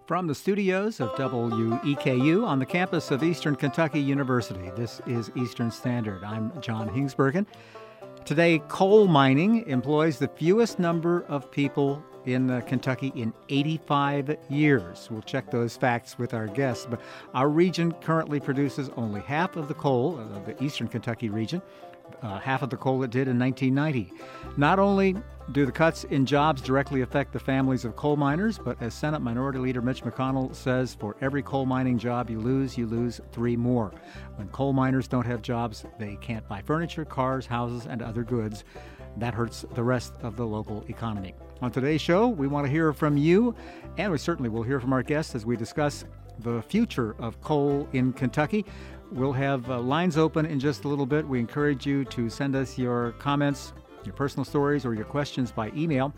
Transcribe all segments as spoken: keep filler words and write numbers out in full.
From the studios of W E K U on the campus of Eastern Kentucky University, this is Eastern Standard. I'm John Hingsbergen. Today, coal mining employs the fewest number of people in uh, Kentucky in eighty-five years. We'll check those facts with our guests, but our region currently produces only half of the coal, uh, the Eastern Kentucky region, uh, half of the coal it did in nineteen ninety. Not only do the cuts in jobs directly affect the families of coal miners, but as Senate Minority Leader Mitch McConnell says, for every coal mining job you lose, you lose three more. When coal miners don't have jobs, they can't buy furniture, cars, houses, and other goods. That hurts the rest of the local economy. On today's show, we want to hear from you, and we certainly will hear from our guests as we discuss the future of coal in Kentucky. We'll have uh, lines open in just a little bit. We encourage you to send us your comments, your personal stories, or your questions by email.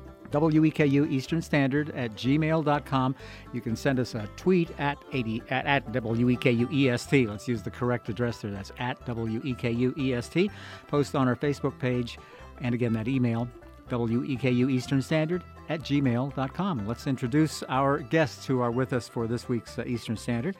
W E K U Eastern Standard at gmail dot com. You can send us a tweet at eighty at, at W E K U E S T. Let's use the correct address there. That's at W E K U E S T. Post on our Facebook page. And again, that email, W E K U Eastern Standard at gmail dot com. Let's introduce our guests who are with us for this week's uh, Eastern Standard.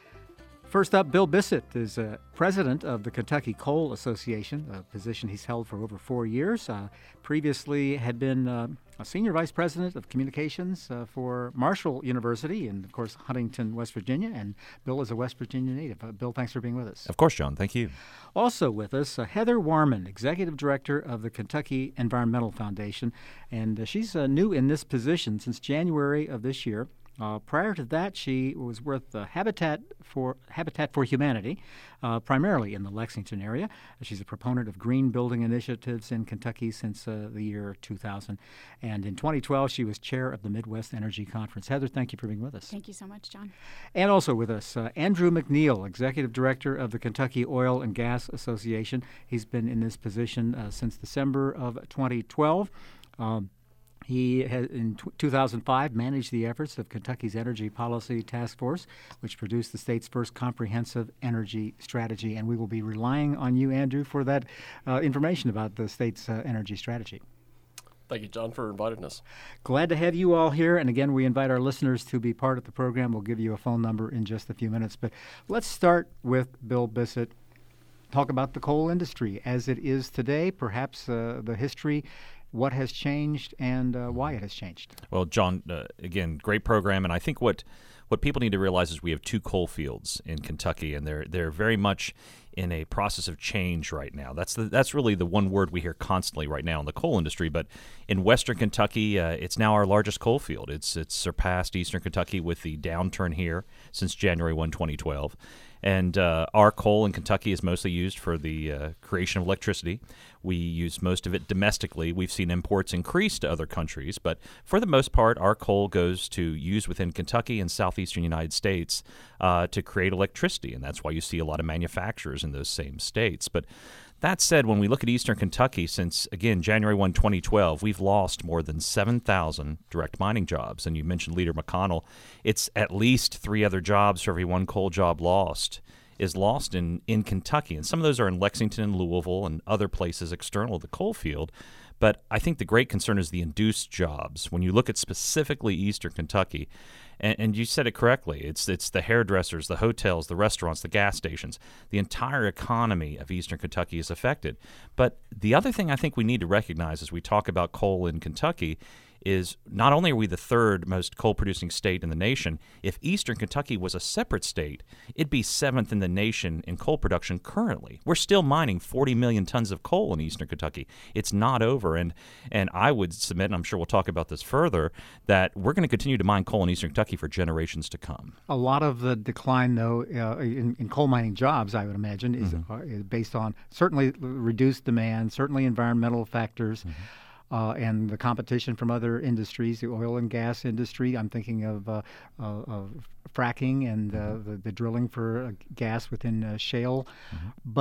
First up, Bill Bissett is uh, president of the Kentucky Coal Association, a position he's held for over four years. Uh, previously had been uh, a senior vice president of communications uh, for Marshall University in, of course, Huntington, West Virginia. And Bill is a West Virginia native. Uh, Bill, thanks for being with us. Of course, John. Thank you. Also with us, uh, Heather Warman, executive director of the Kentucky Environmental Foundation. And uh, she's uh, new in this position since January of this year. Uh, prior to that, she was with uh, Habitat for Habitat for Humanity, uh, primarily in the Lexington area. She's a proponent of green building initiatives in Kentucky since uh, the year two thousand. And in twenty twelve, she was chair of the Midwest Energy Conference. Heather, thank you for being with us. Thank you so much, John. And also with us, uh, Andrew McNeil, executive director of the Kentucky Oil and Gas Association. He's been in this position uh, since December of twenty twelve. Um, He has, in two thousand five, managed the efforts of Kentucky's Energy Policy Task Force, which produced the state's first comprehensive energy strategy. And we will be relying on you, Andrew, for that uh, information about the state's uh, energy strategy. Thank you, John, for inviting us. Glad to have you all here. And again, we invite our listeners to be part of the program. We'll give you a phone number in just a few minutes. But let's start with Bill Bissett. Talk about the coal industry as it is today, perhaps uh, the history, what has changed, and uh, why it has changed. Well, John, uh, again, great program, and I think what what people need to realize is we have two coal fields in Kentucky, and they're they're very much in a process of change right now. That's the, that's really the one word we hear constantly right now in the coal industry. But in Western Kentucky, uh, it's now our largest coal field. It's it's surpassed Eastern Kentucky with the downturn here since January first, twenty twelve. And uh, our coal in Kentucky is mostly used for the uh, creation of electricity. We use most of it domestically. We've seen imports increase to other countries, but for the most part, our coal goes to use within Kentucky and southeastern United States uh, to create electricity, and that's why you see a lot of manufacturers in those same states. But that said, when we look at Eastern Kentucky, since, again, January first, twenty twelve, we've lost more than seven thousand direct mining jobs. And you mentioned Leader McConnell. It's at least three other jobs for every one coal job lost is lost in, in Kentucky. And some of those are in Lexington and Louisville and other places external to the coal field. But I think the great concern is the induced jobs. When you look at specifically Eastern Kentucky, and, and you said it correctly, it's it's the hairdressers, the hotels, the restaurants, the gas stations. The entire economy of Eastern Kentucky is affected. But the other thing I think we need to recognize as we talk about coal in Kentucky is not only are we the third most coal-producing state in the nation, if Eastern Kentucky was a separate state, it'd be seventh in the nation in coal production currently. We're still mining forty million tons of coal in Eastern Kentucky. It's not over, and and I would submit, and I'm sure we'll talk about this further, that we're going to continue to mine coal in Eastern Kentucky for generations to come. A lot of the decline, though, uh, in, in coal mining jobs, I would imagine, is, Mm-hmm. uh, is based on certainly reduced demand, certainly environmental factors, mm-hmm. Uh, and the competition from other industries, the oil and gas industry. I'm thinking of, uh, uh, of fracking and uh, the, the drilling for uh, gas within uh, shale. Mm-hmm. But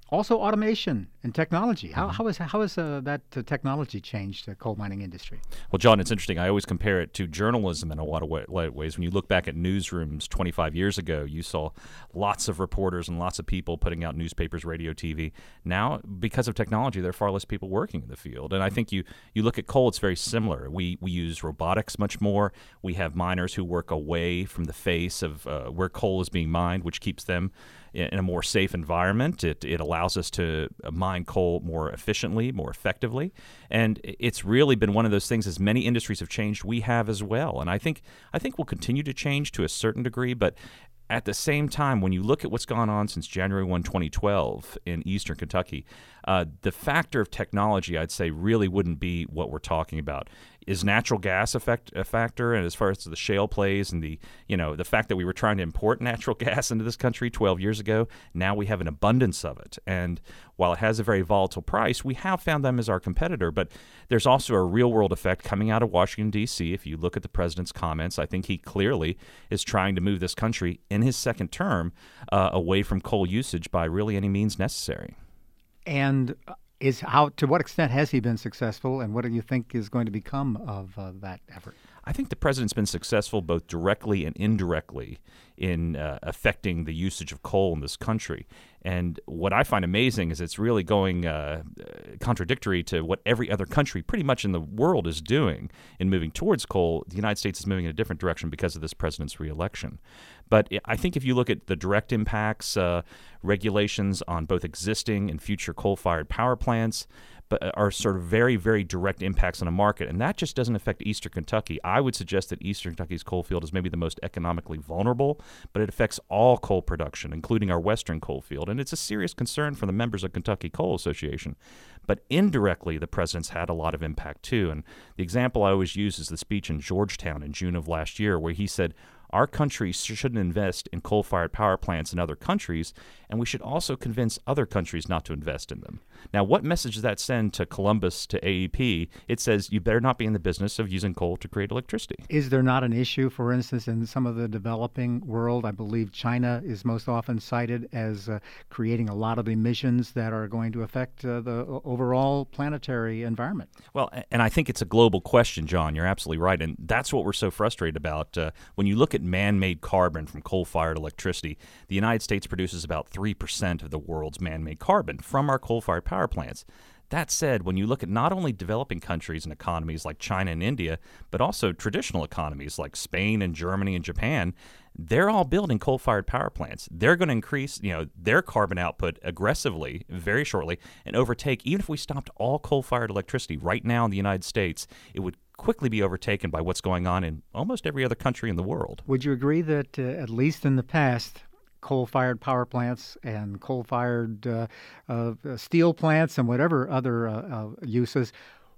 Also, automation and technology. How, how is how has uh, that uh, technology changed the coal mining industry? Well, John, it's interesting. I always compare it to journalism in a lot of wa- ways. When you look back at newsrooms twenty-five years ago, you saw lots of reporters and lots of people putting out newspapers, radio, T V. Now, because of technology, there are far less people working in the field. And I think you, you look at coal, it's very similar. We we use robotics much more. We have miners who work away from the face of uh, where coal is being mined, which keeps them in a more safe environment. It it allows us to mine coal more efficiently, more effectively, and it's really been one of those things. As many industries have changed, we have as well, and I think I think we'll continue to change to a certain degree. But at the same time, when you look at what's gone on since January first, twenty twelve in eastern Kentucky, uh, the factor of technology, I'd say, really wouldn't be what we're talking about. Is natural gas effect a factor? And as far as the shale plays and the, you know, the fact that we were trying to import natural gas into this country twelve years ago, now we have an abundance of it. And while it has a very volatile price, we have found them as our competitor. But there's also a real-world effect coming out of Washington, D C. If you look at the president's comments, I think he clearly is trying to move this country in his second term uh, away from coal usage by really any means necessary. And is how to what extent has he been successful, and what do you think is going to become of uh, that effort? I think the president's been successful both directly and indirectly in uh, affecting the usage of coal in this country. And what I find amazing is it's really going uh, contradictory to what every other country pretty much in the world is doing in moving towards coal. The United States is moving in a different direction because of this president's reelection. But I think if you look at the direct impacts, uh, regulations on both existing and future coal-fired power plants, but are sort of very, very direct impacts on a market. And that just doesn't affect eastern Kentucky. I would suggest that eastern Kentucky's coal field is maybe the most economically vulnerable, but it affects all coal production, including our western coal field. And it's a serious concern for the members of Kentucky Coal Association. But indirectly, the president's had a lot of impact too. And the example I always use is the speech in Georgetown in June of last year, where he said, our country shouldn't invest in coal-fired power plants in other countries, and we should also convince other countries not to invest in them. Now, what message does that send to Columbus, to A E P? It says you better not be in the business of using coal to create electricity. Is there not an issue, for instance, in some of the developing world? I believe China is most often cited as uh, creating a lot of emissions that are going to affect uh, the overall planetary environment. Well, and I think it's a global question, John. You're absolutely right, and that's what we're so frustrated about. Uh, when you look at man-made carbon from coal-fired electricity, the United States produces about three percent of the world's man-made carbon from our coal-fired power plants. That said, when you look at not only developing countries and economies like China and India, but also traditional economies like Spain and Germany and Japan, they're all building coal-fired power plants. They're going to increase, you know, their carbon output aggressively very shortly and overtake. Even if we stopped all coal-fired electricity right now in the United States, it would quickly be overtaken by what's going on in almost every other country in the world. Would you agree that, uh, at least in the past, coal-fired power plants and coal-fired uh, uh, steel plants and whatever other uh, uh, uses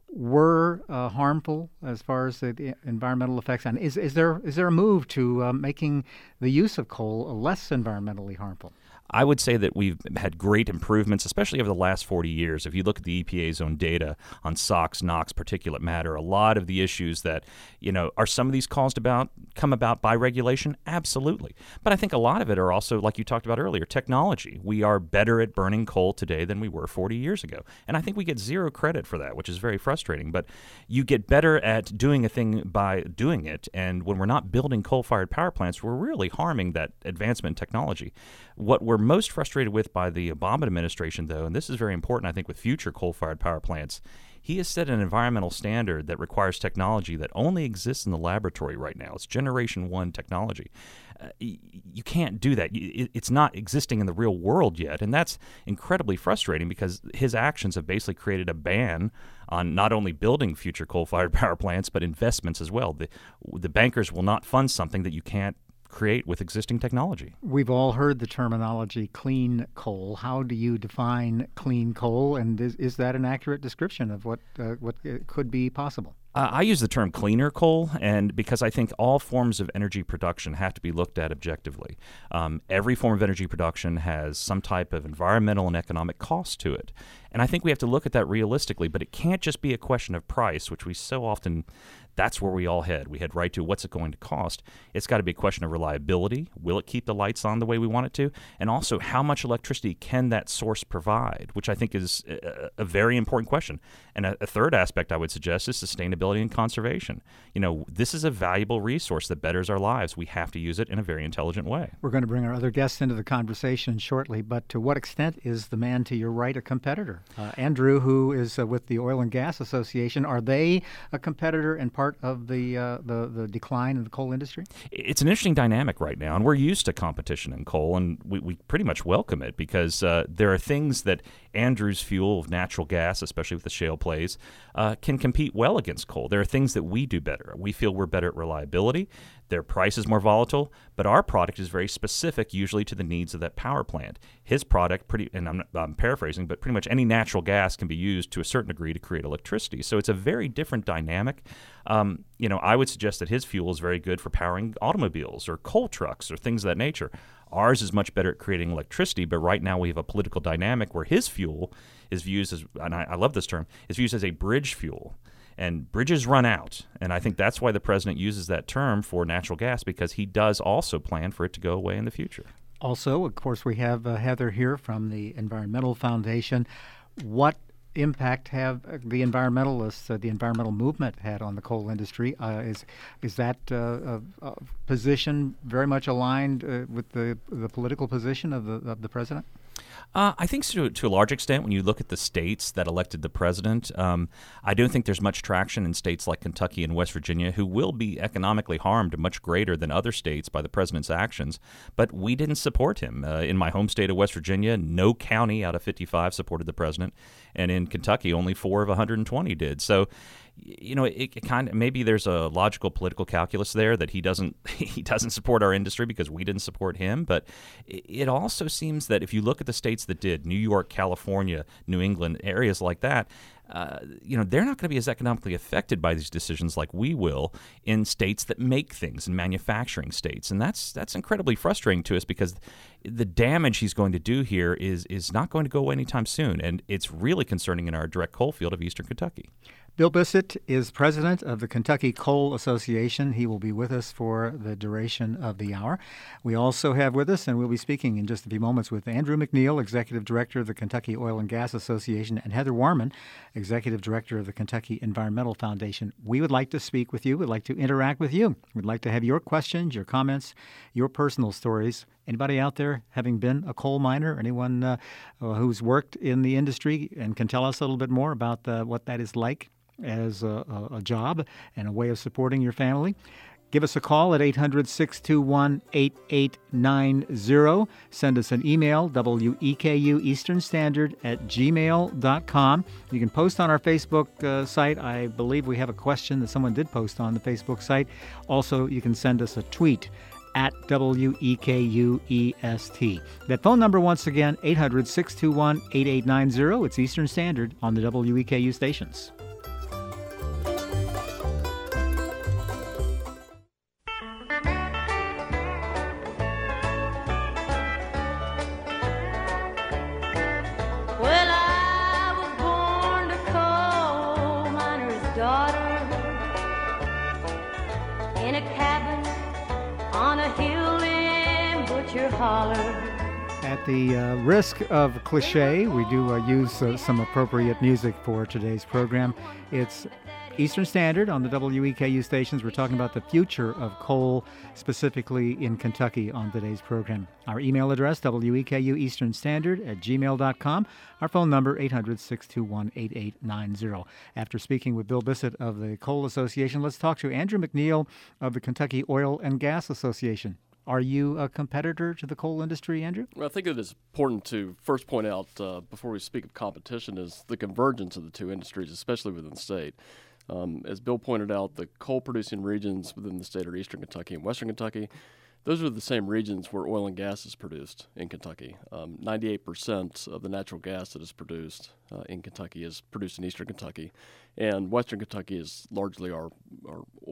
were uh, harmful as far as the environmental effects? And is, is there is there a move to uh, making the use of coal less environmentally harmful? I would say that we've had great improvements, especially over the last forty years. If you look at the E P A's own data on SOx, NOx, particulate matter, a lot of the issues that, you know, are some of these caused about, come about by regulation? Absolutely. But I think a lot of it are also, like you talked about earlier, technology. We are better at burning coal today than we were forty years ago. And I think we get zero credit for that, which is very frustrating. But you get better at doing a thing by doing it. And when we're not building coal-fired power plants, we're really harming that advancement in technology. What we're most frustrated with by the Obama administration, though, and this is very important, I think, with future coal-fired power plants, he has set an environmental standard that requires technology that only exists in the laboratory right now. It's generation one technology. Uh, you can't do that. It's not existing in the real world yet, and that's incredibly frustrating because his actions have basically created a ban on not only building future coal-fired power plants, but investments as well. The, the bankers will not fund something that you can't create with existing technology. We've all heard the terminology clean coal. How do you define clean coal, and is, is that an accurate description of what uh, what could be possible? Uh, I use the term cleaner coal, and because I think all forms of energy production have to be looked at objectively. Um, every form of energy production has some type of environmental and economic cost to it. And I think we have to look at that realistically, but it can't just be a question of price, which we so often, that's where we all head. We head right to what's it going to cost. It's got to be a question of reliability. Will it keep the lights on the way we want it to? And also, how much electricity can that source provide, which I think is a, a very important question. And a, a third aspect I would suggest is sustainability and conservation. You know, this is a valuable resource that betters our lives. We have to use it in a very intelligent way. We're going to bring our other guests into the conversation shortly, but to what extent is the man to your right a competitor? Uh, Andrew, who is uh, with the Oil and Gas Association, are they a competitor and part of the, uh, the the decline in the coal industry? It's an interesting dynamic right now, and we're used to competition in coal, and we, we pretty much welcome it because uh, there are things that Andrew's fuel of natural gas, especially with the shale plays, uh, can compete well against coal. There are things that we do better. We feel we're better at reliability. Their price is more volatile, but our product is very specific, usually to the needs of that power plant. His product, pretty, and I'm, I'm paraphrasing, but pretty much any natural gas can be used to a certain degree to create electricity. So it's a very different dynamic. Um, you know, I would suggest that his fuel is very good for powering automobiles or coal trucks or things of that nature. Ours is much better at creating electricity, but right now we have a political dynamic where his fuel is used as, and I, I love this term, is used as a bridge fuel. And bridges run out, and I think that's why the president uses that term for natural gas, because he does also plan for it to go away in the future. Also, of course, we have uh, Heather here from the Environmental Foundation. What impact have the environmentalists, uh, the environmental movement had on the coal industry? Uh, is is that uh, a, a position very much aligned uh, with the the political position of the of the president? Uh, I think so, to a large extent, when you look at the states that elected the president, um, I don't think there's much traction in states like Kentucky and West Virginia, who will be economically harmed much greater than other states by the president's actions. But we didn't support him. Uh, in my home state of West Virginia, no county out of fifty-five supported the president. And in Kentucky, only four of one hundred twenty did. So, you know, it, it kind of, maybe there's a logical political calculus there that he doesn't he doesn't support our industry because we didn't support him. But it, it also seems that if you look at the states that did, New York, California, New England, areas like that, Uh, you know, they're not going to be as economically affected by these decisions like we will in states that make things, in manufacturing states. And that's that's incredibly frustrating to us because the damage he's going to do here is is not going to go away anytime soon. And it's really concerning in our direct coal field of eastern Kentucky. Bill Bissett is president of the Kentucky Coal Association. He will be with us for the duration of the hour. We also have with us, and we'll be speaking in just a few moments, with Andrew McNeil, executive director of the Kentucky Oil and Gas Association, and Heather Warman, executive director of the Kentucky Environmental Foundation. We would like to speak with you. We'd like to interact with you. We'd like to have your questions, your comments, your personal stories. Anybody out there having been a coal miner? Anyone uh, who's worked in the industry and can tell us a little bit more about uh, what that is like as a, a job and a way of supporting your family? Give us a call at eight hundred, six two one, eight eight nine zero. Send us an email, W E K U Eastern Standard at gmail dot com. You can post on our Facebook uh, site. I believe we have a question that someone did post on the Facebook site. Also, you can send us a tweet at W E K U E S T. That phone number, once again, eight hundred, six two one, eight eight nine zero. It's Eastern Standard on the W E K U stations. At the uh, risk of cliche, we do uh, use uh, some appropriate music for today's program. It's Eastern Standard on the W E K U stations. We're talking about the future of coal, specifically in Kentucky, on today's program. Our email address, W E K U Eastern Standard at gmail dot com. Our phone number, eight hundred, six two one, eight eight nine zero. After speaking with Bill Bissett of the Coal Association, let's talk to Andrew McNeil of the Kentucky Oil and Gas Association. Are you a competitor to the coal industry, Andrew? Well, I think it is important to first point out, uh, before we speak of competition, is the convergence of the two industries, especially within the state. Um, as Bill pointed out, the coal-producing regions within the state are eastern Kentucky and western Kentucky. Those are the same regions where oil and gas is produced in Kentucky. Um, ninety-eight percent of the natural gas that is produced uh, in Kentucky is produced in eastern Kentucky, and western Kentucky is largely our, our oil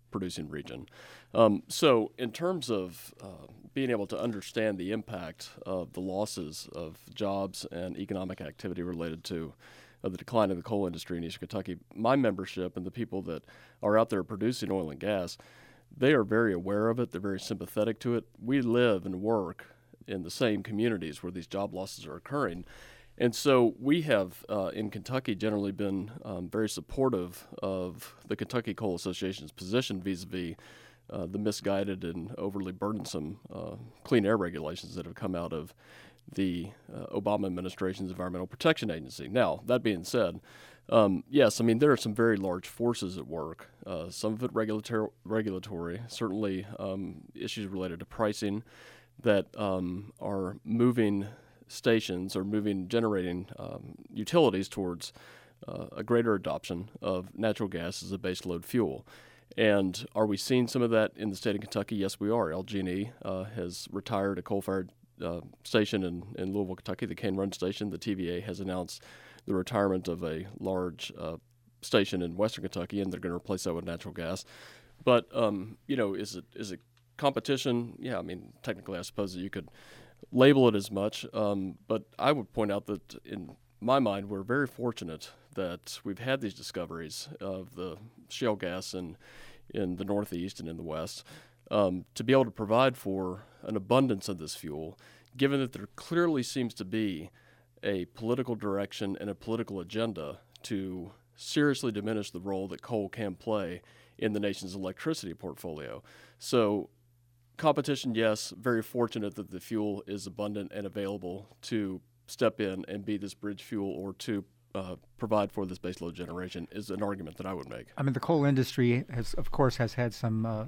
producing region. Um, so in terms of uh, being able to understand the impact of the losses of jobs and economic activity related to uh, the decline of the coal industry in Eastern Kentucky, my membership and the people that are out there producing oil and gas, they are very aware of it. They're very sympathetic to it. We live and work in the same communities where these job losses are occurring. And so we have, uh, in Kentucky, generally been um, very supportive of the Kentucky Coal Association's position vis-a-vis uh, the misguided and overly burdensome uh, clean air regulations that have come out of the uh, Obama administration's Environmental Protection Agency. Now, that being said, um, yes, I mean, there are some very large forces at work, uh, some of it regulatory, regulatory certainly um, issues related to pricing that um, are moving stations or moving, generating um, utilities towards uh, a greater adoption of natural gas as a baseload fuel. And are we seeing some of that in the state of Kentucky? Yes, we are. L G and E uh, has retired a coal-fired uh, station in, in Louisville, Kentucky, the Cane Run Station. The T V A has announced the retirement of a large uh, station in western Kentucky, and they're going to replace that with natural gas. But, um, you know, is it is it competition? Yeah, I mean, technically I suppose that you could label it as much, um, but I would point out that in my mind we're very fortunate that we've had these discoveries of the shale gas in, in the Northeast and in the West um, to be able to provide for an abundance of this fuel, given that there clearly seems to be a political direction and a political agenda to seriously diminish the role that coal can play in the nation's electricity portfolio. So competition, yes, very fortunate that the fuel is abundant and available to step in and be this bridge fuel or to uh, provide for this baseload generation is an argument that I would make. I mean, the coal industry has, of course, has had some uh, uh,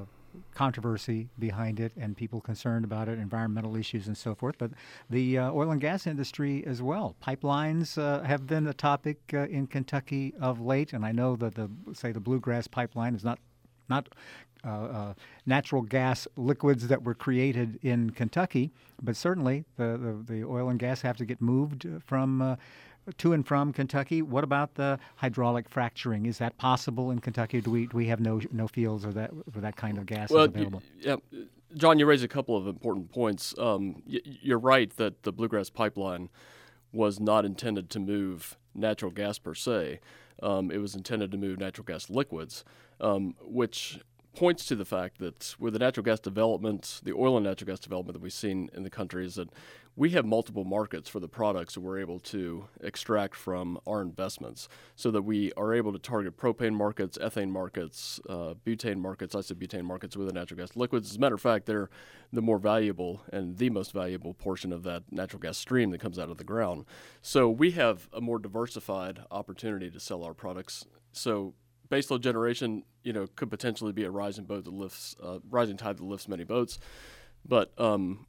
controversy behind it and people concerned about it, environmental issues and so forth, but the uh, oil and gas industry as well. Pipelines uh, have been a topic uh, in Kentucky of late, and I know that the, say, the Bluegrass Pipeline is not not uh, uh, natural gas liquids that were created in Kentucky, but certainly the, the, the oil and gas have to get moved from uh, to and from Kentucky. What about the hydraulic fracturing? Is that possible in Kentucky? Do we do we have no no fields or that where that kind of gas well, is available? Yeah, John, you raise a couple of important points. Um, y- you're right that the Bluegrass Pipeline was not intended to move natural gas per se. Um, it was intended to move natural gas liquids, um, which points to the fact that with the natural gas development, the oil and natural gas development that we've seen in the country is that we have multiple markets for the products that we're able to extract from our investments so that we are able to target propane markets, ethane markets, uh, butane markets, isobutane markets with the natural gas liquids. As a matter of fact, they're the more valuable and the most valuable portion of that natural gas stream that comes out of the ground. So we have a more diversified opportunity to sell our products. So baseload generation, you know, could potentially be a rising boat that lifts, uh, rising tide that lifts many boats. But um,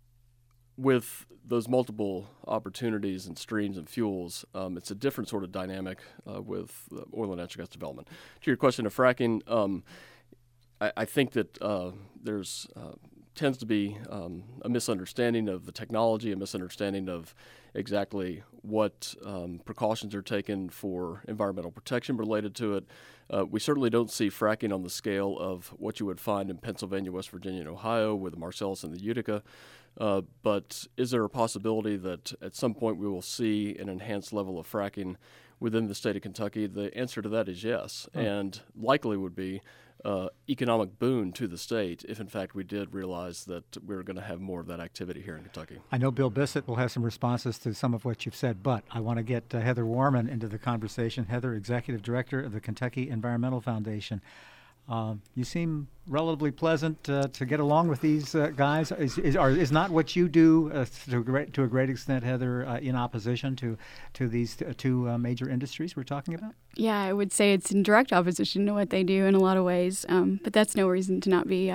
with those multiple opportunities and streams and fuels, um, it's a different sort of dynamic uh, with uh, oil and natural gas development. To your question of fracking, um, I, I think that uh, there's uh, tends to be um, a misunderstanding of the technology, a misunderstanding of exactly what um, precautions are taken for environmental protection related to it. Uh, we certainly don't see fracking on the scale of what you would find in Pennsylvania, West Virginia, and Ohio with the Marcellus and the Utica. Uh, but is there a possibility that at some point we will see an enhanced level of fracking within the state of Kentucky? The answer to that is yes, hmm. and likely would be uh, economic boon to the state if, in fact, we did realize that we we're going to have more of that activity here in Kentucky. I know Bill Bissett will have some responses to some of what you've said, but I want to get uh, Heather Warman into the conversation. Heather, Executive Director of the Kentucky Environmental Foundation. Uh, you seem relatively pleasant uh, to get along with these uh, guys. Is, is, are, is not what you do uh, to, a great, to a great extent, Heather, uh, in opposition to, to these t- two uh, major industries we're talking about? Yeah, I would say it's in direct opposition to what they do in a lot of ways, um, but that's no reason to not be uh,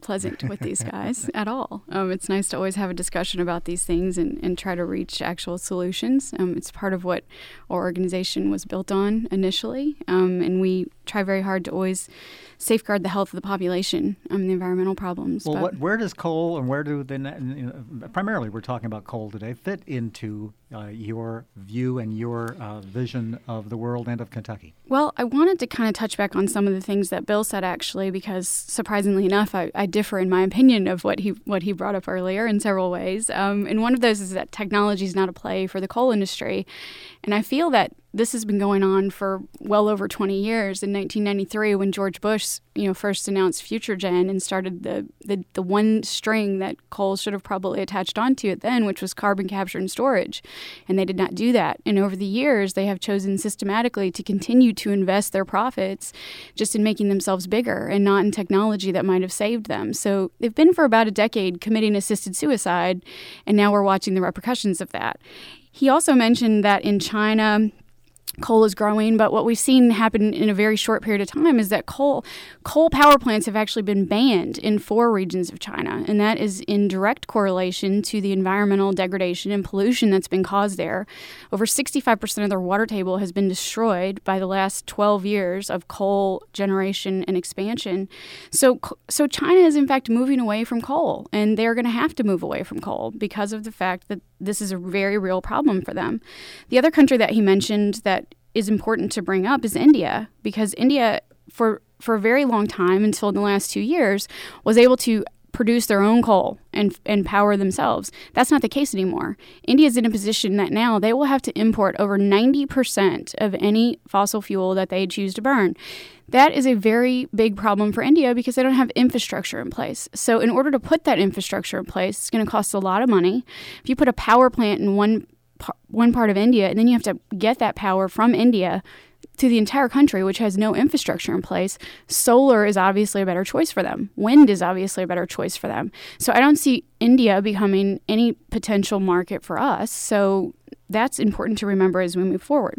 pleasant with these guys at all. Um, it's nice to always have a discussion about these things and, and try to reach actual solutions. Um, it's part of what our organization was built on initially, um, and we try very hard to always safeguard the health of the population and um, the environmental problems. Well, what, where does coal and where do the, you know, primarily we're talking about coal today, fit into uh, your view and your uh, vision of the world and of Kentucky? Well, I wanted to kind of touch back on some of the things that Bill said, actually, because surprisingly enough, I, I differ in my opinion of what he what he brought up earlier in several ways. Um, and one of those is that technology is not a play for the coal industry. And I feel that this has been going on for well over twenty years. In nineteen ninety-three, when George Bush, you know, first announced FutureGen and started the, the, the one string that coal should have probably attached onto it then, which was carbon capture and storage. And they did not do that. And over the years, they have chosen systematically to continue to invest their profits just in making themselves bigger and not in technology that might have saved them. So they've been for about a decade committing assisted suicide, and now we're watching the repercussions of that. He also mentioned that in China, coal is growing, but what we've seen happen in a very short period of time is that coal coal power plants have actually been banned in four regions of China, and that is in direct correlation to the environmental degradation and pollution that's been caused there. Over sixty-five percent of their water table has been destroyed by the last twelve years of coal generation and expansion. So, so China is in fact moving away from coal, and they're going to have to move away from coal because of the fact that this is a very real problem for them. The other country that he mentioned that is important to bring up is India, because India, for for a very long time, until the last two years, was able to produce their own coal and and power themselves. That's not the case anymore. India is in a position that now they will have to import over ninety percent of any fossil fuel that they choose to burn. That is a very big problem for India because they don't have infrastructure in place. So in order to put that infrastructure in place, it's going to cost a lot of money. If you put a power plant in one one part of India, and then you have to get that power from India to the entire country, which has no infrastructure in place, solar is obviously a better choice for them. Wind is obviously a better choice for them. So I don't see India becoming any potential market for us. So that's important to remember as we move forward.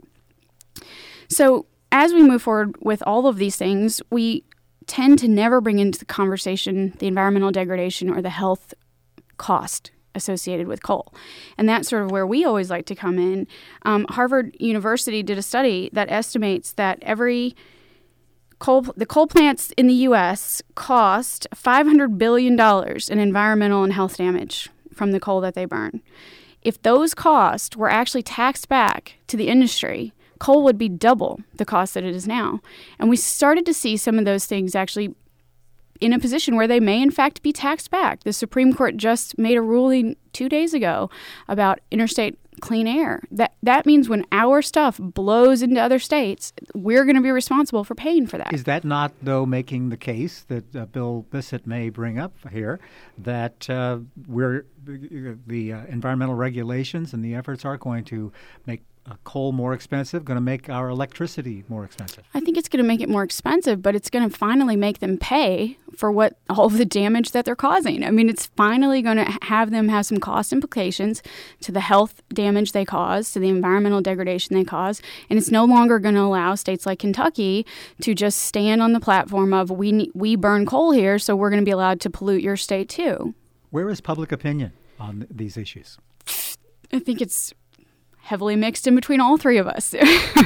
So as we move forward with all of these things, we tend to never bring into the conversation the environmental degradation or the health cost associated with coal. And that's sort of where we always like to come in. Um, Harvard University did a study that estimates that every coal, the coal plants in the U S cost five hundred billion dollars in environmental and health damage from the coal that they burn. If those costs were actually taxed back to the industry, coal would be double the cost that it is now. And we started to see some of those things actually in a position where they may, in fact, be taxed back. The Supreme Court just made a ruling two days ago about interstate clean air. That that means when our stuff blows into other states, we're going to be responsible for paying for that. Is that not, though, making the case that uh, Bill Bissett may bring up here, that uh, we're the uh, environmental regulations and the efforts are going to make Uh, coal more expensive, going to make our electricity more expensive? I think it's going to make it more expensive, but it's going to finally make them pay for what all of the damage that they're causing. I mean, it's finally going to have them have some cost implications to the health damage they cause, to the environmental degradation they cause, and it's no longer going to allow states like Kentucky to just stand on the platform of we ne- we burn coal here, so we're going to be allowed to pollute your state too. Where is public opinion on th- these issues? I think it's heavily mixed in between all three of us.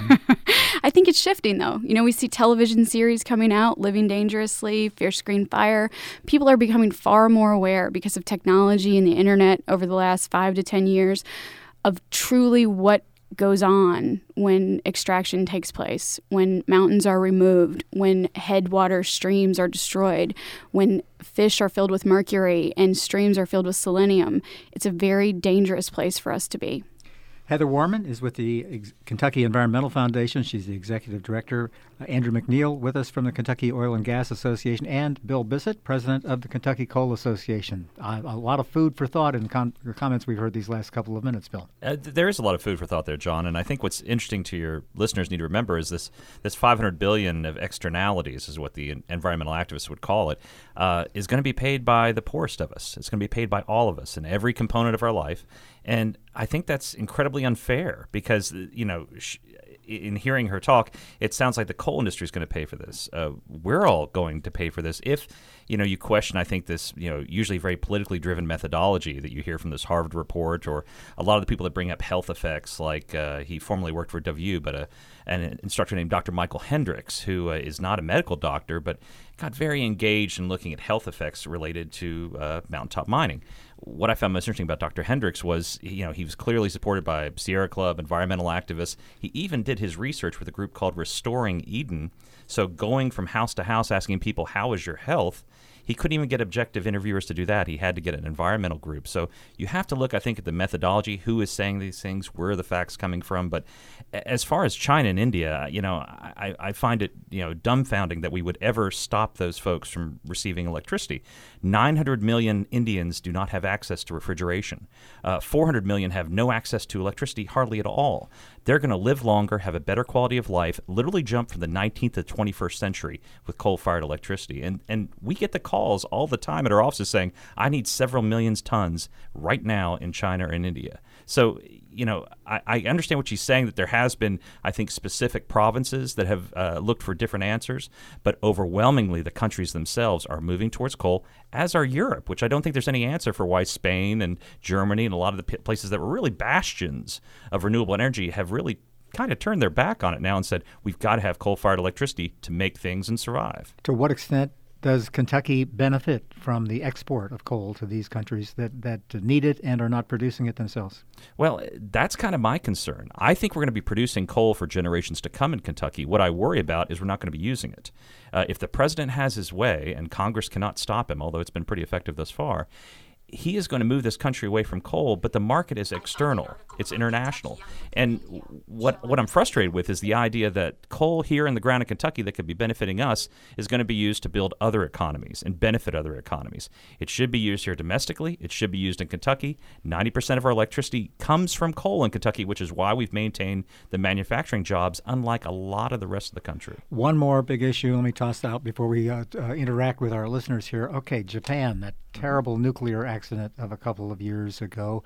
I think it's shifting, though. You know, we see television series coming out, Living Dangerously, Fierce Screen Fire. People are becoming far more aware because of technology and the internet over the last five to ten years of truly what goes on when extraction takes place, when mountains are removed, when headwater streams are destroyed, when fish are filled with mercury and streams are filled with selenium. It's a very dangerous place for us to be. Heather Warman is with the Ex- Kentucky Environmental Foundation. She's the executive director. Uh, Andrew McNeil with us from the Kentucky Oil and Gas Association, and Bill Bissett, president of the Kentucky Coal Association. Uh, a lot of food for thought in con- your comments we've heard these last couple of minutes, Bill. Uh, there is a lot of food for thought there, John, and I think what's interesting to your listeners need to remember is this this five hundred billion dollars of externalities, is what the environmental activists would call it, uh, is going to be paid by the poorest of us. It's going to be paid by all of us in every component of our life. And I think that's incredibly unfair because, you know, sh- in hearing her talk, it sounds like the coal industry is going to pay for this. Uh, we're all going to pay for this. If, you know, you question, I think, this, you know, usually very politically driven methodology that you hear from this Harvard report, or a lot of the people that bring up health effects, like uh, he formerly worked for W W E, but a, an instructor named Doctor Michael Hendricks, who uh, is not a medical doctor, but got very engaged in looking at health effects related to uh, mountaintop mining. What I found most interesting about Doctor Hendricks was, you know, he was clearly supported by Sierra Club, environmental activists. He even did his research with a group called Restoring Eden. So going from house to house asking people, how is your health? He couldn't even get objective interviewers to do that. He had to get an environmental group. So you have to look, I think, at the methodology, who is saying these things, where are the facts coming from. But as far as China and India, you know, I, I find it, you know, dumbfounding that we would ever stop those folks from receiving electricity. nine hundred million Indians do not have access to refrigeration. Uh, four hundred million have no access to electricity hardly at all. They're going to live longer, have a better quality of life, literally jump from the nineteenth to the twenty-first century with coal-fired electricity. And and we get the calls all the time at our offices saying, I need several millions tons right now in China or in India. So, you know, I, I understand what she's saying, that there has been, I think, specific provinces that have uh, looked for different answers, but overwhelmingly the countries themselves are moving towards coal, as are Europe, which I don't think there's any answer for why Spain and Germany and a lot of the p- places that were really bastions of renewable energy have really kind of turned their back on it now and said, we've got to have coal-fired electricity to make things and survive. To what extent does Kentucky benefit from the export of coal to these countries that, that need it and are not producing it themselves? Well, that's kind of my concern. I think we're going to be producing coal for generations to come in Kentucky. What I worry about is we're not going to be using it. Uh, if the president has his way, and Congress cannot stop him, although it's been pretty effective thus far, he is going to move this country away from coal, but the market is external. It's international. And what what I'm frustrated with is the idea that coal here in the ground in Kentucky that could be benefiting us is going to be used to build other economies and benefit other economies. It should be used here domestically. It should be used in Kentucky. ninety percent of our electricity comes from coal in Kentucky, which is why we've maintained the manufacturing jobs, unlike a lot of the rest of the country. One more big issue let me toss out before we uh, uh, interact with our listeners here. Okay, Japan, that terrible nuclear accident of a couple of years ago.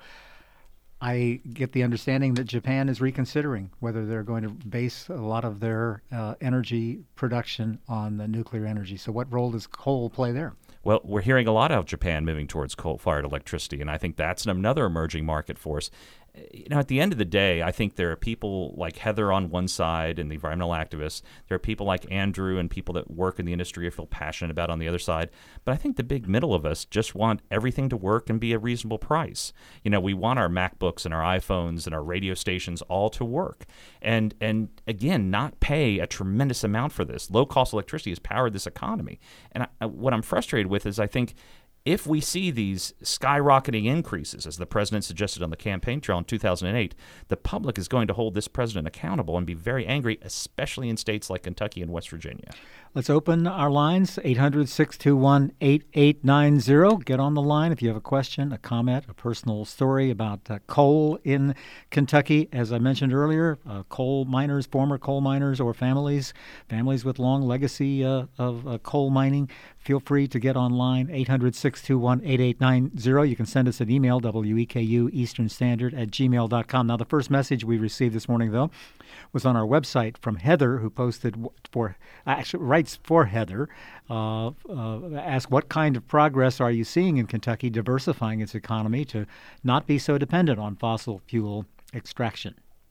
I get the understanding that Japan is reconsidering whether they're going to base a lot of their uh, energy production on the nuclear energy. So what role does coal play there? Well, we're hearing a lot of Japan moving towards coal-fired electricity, and I think that's another emerging market for us. You know, at the end of the day, I think there are people like Heather on one side and the environmental activists. There are people like Andrew and people that work in the industry or feel passionate about on the other side. But I think the big middle of us just want everything to work and be a reasonable price. You know, we want our MacBooks and our iPhones and our radio stations all to work. And, and again, not pay a tremendous amount for this. Low-cost electricity has powered this economy. And I, what I'm frustrated with is I think if we see these skyrocketing increases, as the president suggested on the campaign trail in two thousand eight, the public is going to hold this president accountable and be very angry, especially in states like Kentucky and West Virginia. Let's open our lines, eight hundred, six two one, eight eight nine zero. Get on the line if you have a question, a comment, a personal story about uh, coal in Kentucky. As I mentioned earlier, uh, coal miners, former coal miners or families, families with long legacy uh, of uh, coal mining, feel free to get online, eight hundred, six two one, eight eight nine zero. You can send us an email, W E K U Eastern Standard at gmail dot com. Now, the first message we received this morning, though, was on our website from Heather, who posted for, actually writes for Heather, uh, uh, asked, what kind of progress are you seeing in Kentucky diversifying its economy to not be so dependent on fossil fuel extraction?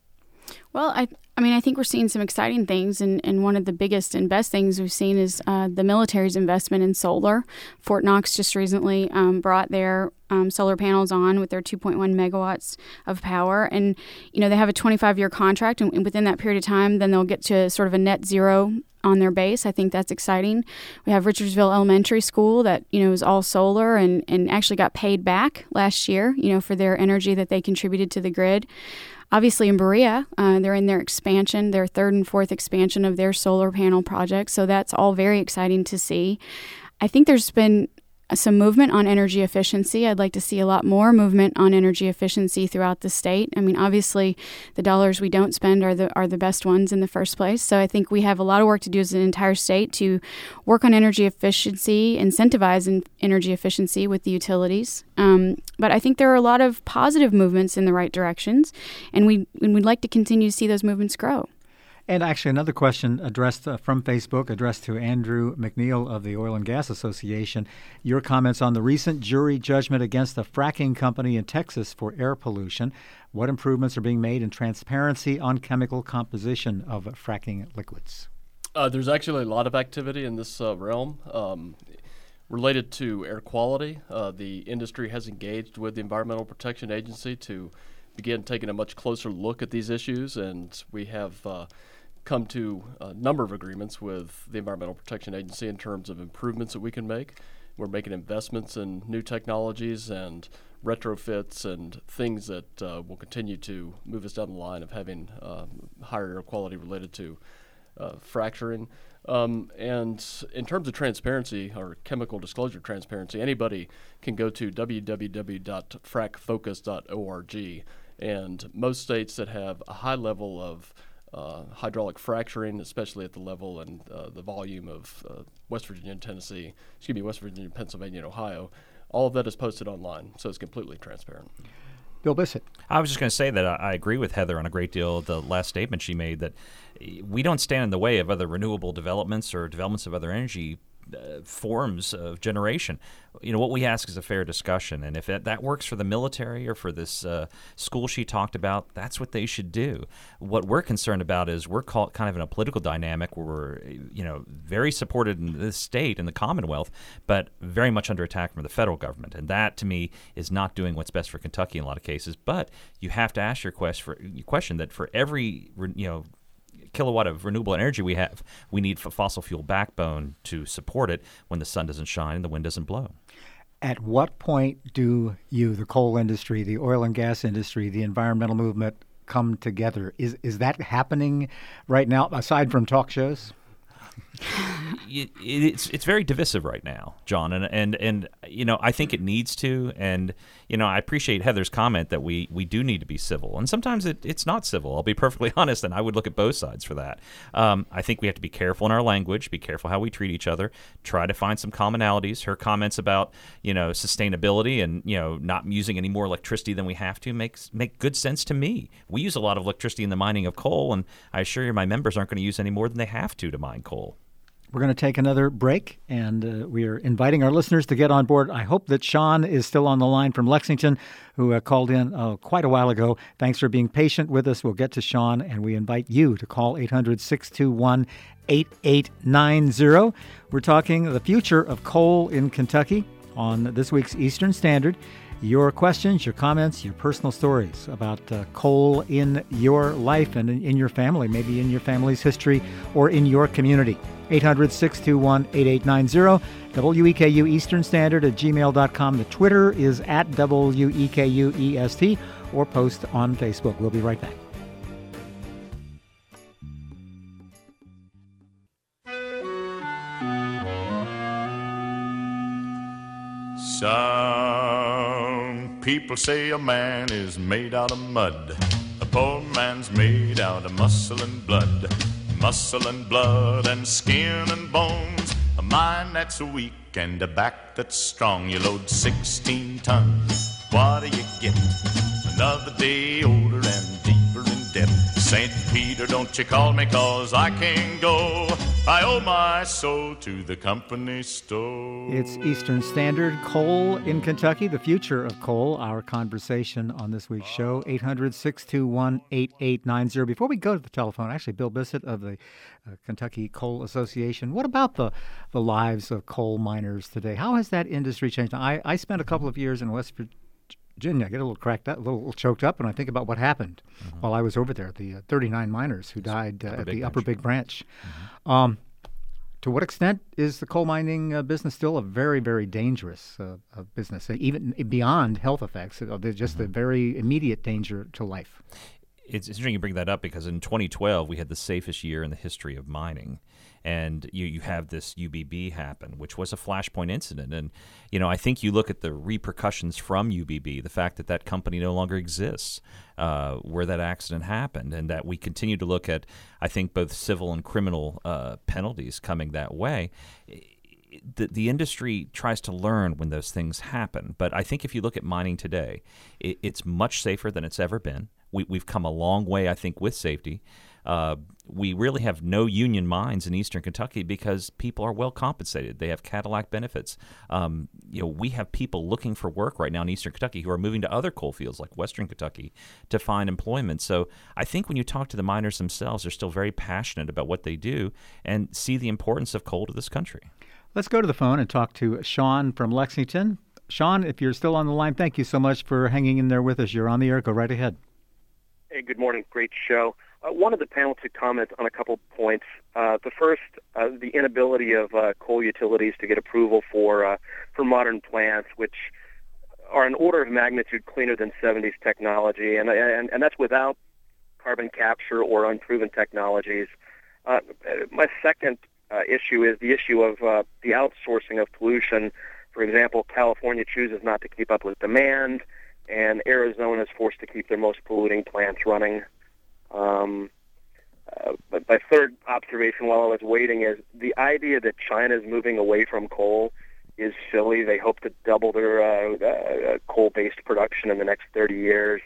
Well, I I mean, I think we're seeing some exciting things, and, and one of the biggest and best things we've seen is uh, the military's investment in solar. Fort Knox just recently um, brought their um, solar panels on with their two point one megawatts of power, and, you know, they have a twenty-five-year contract, and, and within that period of time, then they'll get to sort of a net zero on their base. I think that's exciting. We have Richardsville Elementary School that, you know, is all solar and, and actually got paid back last year, you know, for their energy that they contributed to the grid. Obviously, in Berea, uh, they're in their expansion, their third and fourth expansion of their solar panel project. So that's all very exciting to see. I think there's been some movement on energy efficiency. I'd like to see a lot more movement on energy efficiency throughout the state. I mean, obviously, the dollars we don't spend are the are the best ones in the first place. So I think we have a lot of work to do as an entire state to work on energy efficiency, incentivize in energy efficiency with the utilities. Um, but I think there are a lot of positive movements in the right directions, and we and we'd like to continue to see those movements grow. And actually, another question addressed uh, from Facebook, addressed to Andrew McNeil of the Oil and Gas Association. Your comments on the recent jury judgment against a fracking company in Texas for air pollution. What improvements are being made in transparency on chemical composition of fracking liquids? Uh, there's actually a lot of activity in this uh, realm. Um, related to air quality, uh, the industry has engaged with the Environmental Protection Agency to begin taking a much closer look at these issues, and we have uh, come to a number of agreements with the Environmental Protection Agency in terms of improvements that we can make. We're making investments in new technologies and retrofits and things that uh, will continue to move us down the line of having uh, higher air quality related to uh, fracturing. Um, and in terms of transparency or chemical disclosure transparency, anybody can go to w w w dot frac focus dot org. And most states that have a high level of uh, hydraulic fracturing, especially at the level and uh, the volume of uh, West Virginia and Tennessee, excuse me, West Virginia, Pennsylvania, and Ohio, all of that is posted online, so it's completely transparent. Bill Bissett. I was just going to say that I agree with Heather on a great deal of the last statement she made, that we don't stand in the way of other renewable developments or developments of other energy uh, forms of generation. You know, what we ask is a fair discussion, and if it, that works for the military or for this uh, school she talked about, that's what they should do. What we're concerned about is we're caught kind of in a political dynamic where we're, you know, very supported in this state and the Commonwealth, but very much under attack from the federal government, and that to me is not doing what's best for Kentucky in a lot of cases. But you have to ask your quest for, question that for every, you know, kilowatt of renewable energy we have, we need a fossil fuel backbone to support it when the sun doesn't shine and the wind doesn't blow. At what point do you, the coal industry, the oil and gas industry, the environmental movement come together? Is is that happening right now, aside from talk shows? it, it's it's very divisive right now, John, and and and you know I think it needs to, and you know I appreciate Heather's comment that we we do need to be civil, and sometimes it, it's not civil. I'll be perfectly honest, and I would look at both sides for that. Um, I think we have to be careful in our language, be careful how we treat each other, try to find some commonalities. Her comments about you know sustainability and you know not using any more electricity than we have to makes make good sense to me. We use a lot of electricity in the mining of coal, and I assure you my members aren't going to use any more than they have to to mine coal. We're going to take another break, and uh, we are inviting our listeners to get on board. I hope that Sean is still on the line from Lexington, who uh, called in uh, quite a while ago. Thanks for being patient with us. We'll get to Sean, and we invite you to call eight hundred, six two one, eight eight nine zero. We're talking the future of coal in Kentucky on this week's Eastern Standard. Your questions, your comments, your personal stories about uh, coal in your life and in, in your family, maybe in your family's history or in your community. eight hundred, six two one, eight eight nine zero, W E K U Eastern Standard at gmail dot com. The Twitter is at W E K U E S T, or post on Facebook. We'll be right back. Some people say a man is made out of mud. A poor man's made out of muscle and blood. Muscle and blood and skin and bones. A mind that's weak and a back that's strong. You load sixteen tons. What do you get? Another day older and deeper in debt. Saint Peter, don't you call me, 'cause I can't go. I owe my soul to the company store. It's Eastern Standard, coal in Kentucky, the future of coal. Our conversation on this week's show, eight hundred, six two one, eight eight nine zero. Before we go to the telephone, actually, Bill Bissett of the uh, Kentucky Coal Association, what about the, the lives of coal miners today? How has that industry changed? Now, I, I spent a couple of years in West Virginia. I get a little cracked up, a little choked up, and I think about what happened mm-hmm. while I was over there, the uh, thirty-nine miners who died uh, at the Upper Big Branch. Mm-hmm. Um, to what extent is the coal mining uh, business still a very, very dangerous uh, uh, business, even beyond health effects? Uh, there's just mm-hmm. a very immediate danger to life. It's interesting you bring that up because in twenty twelve, we had the safest year in the history of mining. And you, you have this U B B happen, which was a flashpoint incident. And, you know, I think you look at the repercussions from U B B, the fact that that company no longer exists, uh, where that accident happened, and that we continue to look at, I think, both civil and criminal uh, penalties coming that way. The, the industry tries to learn when those things happen. But I think if you look at mining today, it, it's much safer than it's ever been. We, we've come a long way, I think, with safety. Uh, we really have no union mines in eastern Kentucky because people are well compensated. They have Cadillac benefits. Um, you know, we have people looking for work right now in eastern Kentucky who are moving to other coal fields like western Kentucky to find employment. So I think when you talk to the miners themselves, they're still very passionate about what they do and see the importance of coal to this country. Let's go to the phone and talk to Sean from Lexington. Sean, if you're still on the line, thank you so much for hanging in there with us. You're on the air. Go right ahead. Hey, good morning. Great show. I uh, wanted the panel to comment on a couple points. Uh, the first, uh, the inability of uh, coal utilities to get approval for uh, for modern plants, which are an order of magnitude cleaner than seventies technology, and and, and that's without carbon capture or unproven technologies. Uh, my second uh, issue is the issue of uh, the outsourcing of pollution. For example, California chooses not to keep up with demand, and Arizona is forced to keep their most polluting plants running. Um, uh, but my third observation while I was waiting is the idea that China is moving away from coal is silly. They hope to double their uh, uh, coal-based production in the next thirty years.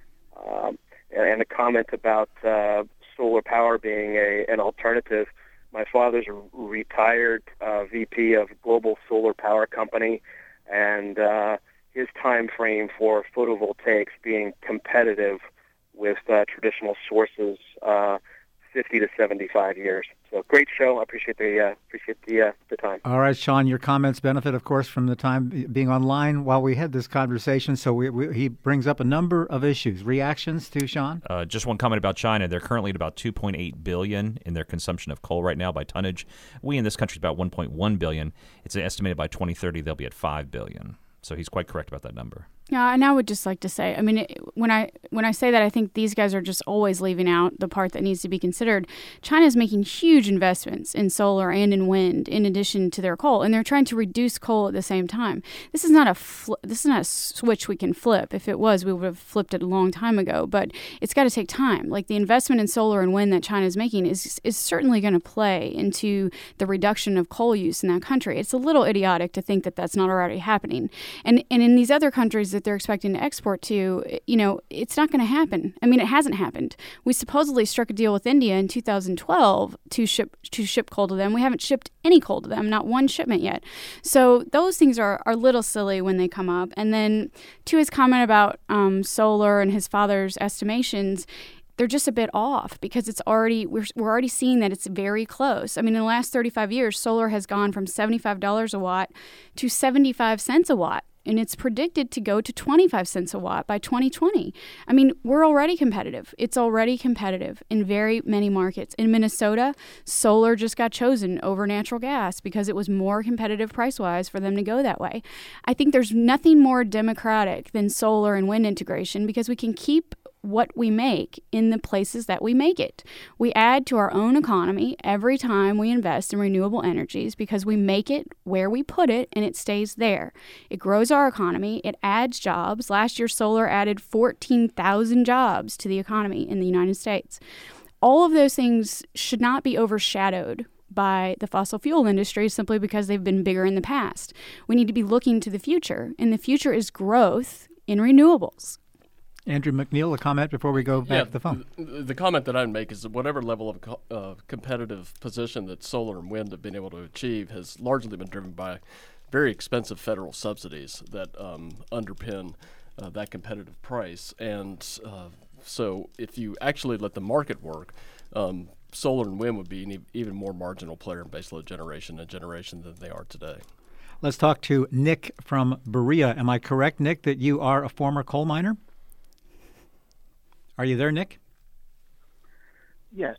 Um, and, and a comment about uh, solar power being a, an alternative. My father's a retired uh, V P of Global Solar Power Company, and uh, his time frame for photovoltaics being competitive with uh, traditional sources, uh, fifty to seventy-five years. So great show. I appreciate the uh, appreciate the uh, the time. All right, Sean, your comments benefit, of course, from the time being online while we had this conversation. So we, we, he brings up a number of issues. Reactions to Sean? Uh, just one comment about China. They're currently at about two point eight billion dollars in their consumption of coal right now by tonnage. We in this country is about one point one billion dollars. It's estimated by twenty thirty they'll be at five billion dollars. So he's quite correct about that number. Yeah, and I would just like to say, I mean, it, when I when I say that, I think these guys are just always leaving out the part that needs to be considered. China is making huge investments in solar and in wind, in addition to their coal, and they're trying to reduce coal at the same time. This is not a fl- this is not a switch we can flip. If it was, we would have flipped it a long time ago. But it's got to take time. Like the investment in solar and wind that China is making is is certainly going to play into the reduction of coal use in that country. It's a little idiotic to think that that's not already happening. And and in these other countries that they're expecting to export to, you know, it's not going to happen. I mean, it hasn't happened. We supposedly struck a deal with India in two thousand twelve to ship to ship coal to them. We haven't shipped any coal to them, not one shipment yet. So those things are, are a little silly when they come up. And then to his comment about um, solar and his father's estimations, they're just a bit off because it's already we're we're already seeing that it's very close. I mean, in the last thirty-five years, solar has gone from seventy-five dollars a watt to seventy-five cents a watt. And it's predicted to go to twenty-five cents a watt by twenty twenty. I mean, we're already competitive. It's already competitive in very many markets. In Minnesota, solar just got chosen over natural gas because it was more competitive price-wise for them to go that way. I think there's nothing more democratic than solar and wind integration because we can keep what we make in the places that we make it. We add to our own economy every time we invest in renewable energies because we make it where we put it and it stays there. It grows our economy. It adds jobs. Last year, solar added fourteen thousand jobs to the economy in the United States. All of those things should not be overshadowed by the fossil fuel industry simply because they've been bigger in the past. We need to be looking to the future, and the future is growth in renewables. Andrew McNeil, a comment before we go back yeah, to the phone. The, the comment that I'd make is that whatever level of co- uh, competitive position that solar and wind have been able to achieve has largely been driven by very expensive federal subsidies that um, underpin uh, that competitive price. And uh, so if you actually let the market work, um, solar and wind would be an even more marginal player in baseload generation and generation than they are today. Let's talk to Nick from Berea. Am I correct, Nick, that you are a former coal miner? Are you there, Nick? Yes.